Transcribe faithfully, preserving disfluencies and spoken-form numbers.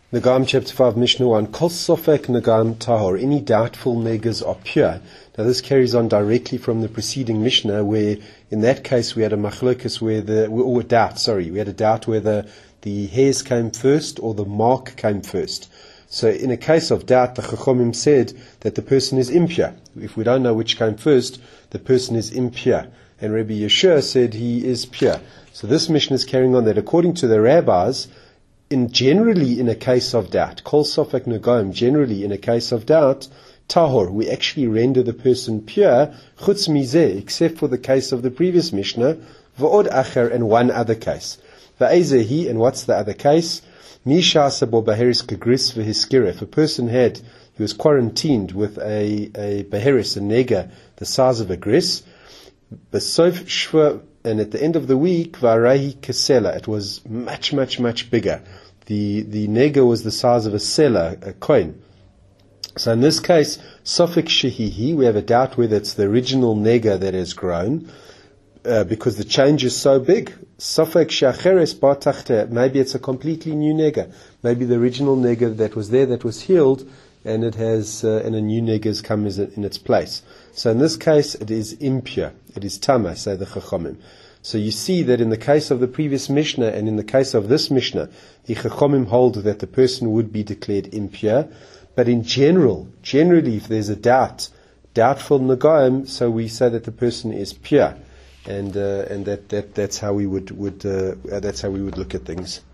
Nagam chapter five, Mishnah one. Kol sofek nagam tahor. Any doubtful negas are pure. Now this carries on directly from the preceding Mishnah, where in that case we had a machlokas where the, or a doubt, sorry, we had a doubt whether the hairs came first or the mark came first. So in a case of doubt, the Chachomim said that the person is impure. If we don't know which came first, the person is impure. And Rabbi Yeshua said he is pure. So this Mishnah is carrying on that according to the rabbis, in generally in a case of doubt, kol sofek nagam, generally in a case of doubt, tahor, we actually render the person pure, chutz mizeh, except for the case of the previous Mishnah, v'od acher, and one other case. Va'ezehi, and what's the other case? Misha sabo baheris kagris v'hiskira. If a person had, he was quarantined with a, a baheris, a nega, the size of a gris, b'sof shva, and at the end of the week, v'arahi kesela, it was much, much, much bigger. The, the nega was the size of a seller, a coin. So in this case, sofik shehihi, we have a doubt whether it's the original nega that has grown, uh, because the change is so big. Sofik sheacheres batachte, maybe it's a completely new nega. Maybe the original nega that was there, that was healed, and it has, uh, and a new nega has come in its place. So in this case, it is impure. It is tama, say the Chachomim. So you see that in the case of the previous Mishnah and in the case of this Mishnah, the Chachomim hold that the person would be declared impure. But in general, generally, if there's a doubt, doubtful nagaim, so we say that the person is pure, and uh, and that, that that's how we would would uh, that's how we would look at things.